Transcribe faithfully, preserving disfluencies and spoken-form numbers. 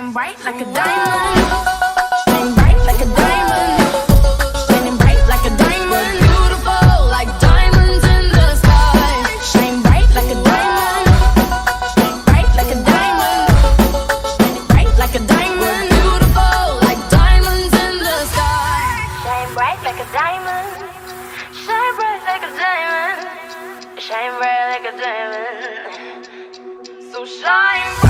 Shine bright like a diamond. Shine bright like a diamond. Shining bright like a diamond. Beautiful like diamonds in the sky. Shine bright like a diamond. Shine bright like a diamond. Shining bright like a diamond. Beautiful like diamonds in the sky. Shine bright like a diamond. Shine bright like a diamond. Shine bright like a diamond. So shine bright.